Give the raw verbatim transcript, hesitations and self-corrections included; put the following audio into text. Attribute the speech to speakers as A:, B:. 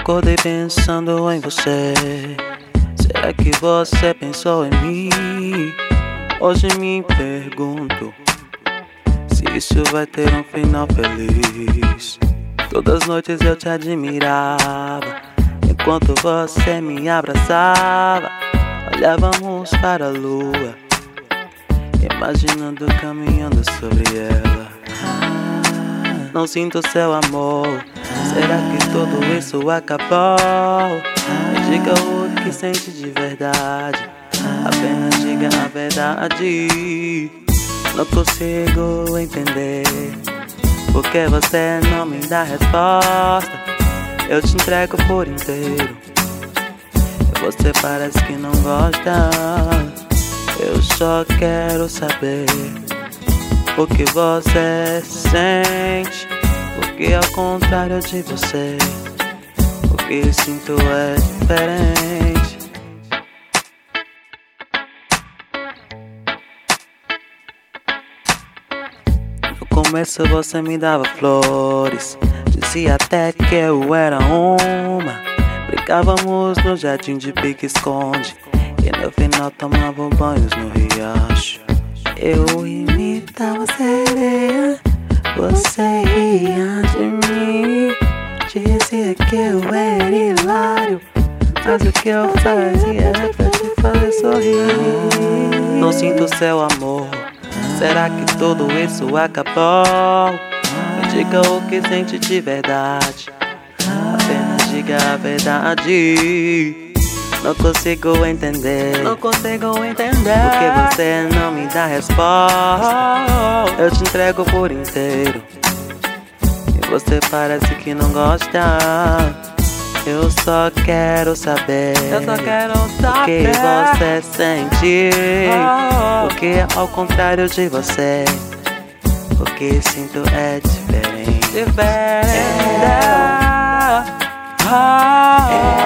A: Acordei pensando em você. Será que você pensou em mim? Hoje me pergunto se isso vai ter um final feliz. Todas as noites eu te admirava, enquanto você me abraçava. Olhávamos para a lua, imaginando caminhando sobre ela. Ah, não sinto seu amor. Será que tudo isso acabou? Me diga o que sente de verdade, apenas diga a verdade. Não consigo entender porque você não me dá resposta. Eu te entrego por inteiro e você parece que não gosta. Eu só quero saber o que você sente, porque ao contrário de você, o que sinto é diferente. No começo você me dava flores, dizia até que eu era uma. Brincávamos no jardim de pique-esconde e no final tomava banhos no riacho. Eu imitava sereia, você ria de mim, dizia que eu era hilário, mas o que eu fazia era pra te fazer sorrir. Não sinto seu amor. Será que tudo isso acabou? Me diga o que sente de verdade, apenas diga a verdade. Não consigo entender, não consigo entender porque você não me dá resposta. Eu te entrego por inteiro e você parece que não gosta. Eu só quero saber, eu só quero saber o que você sente, porque ao contrário de você, o que sinto é diferente. Diferente. É.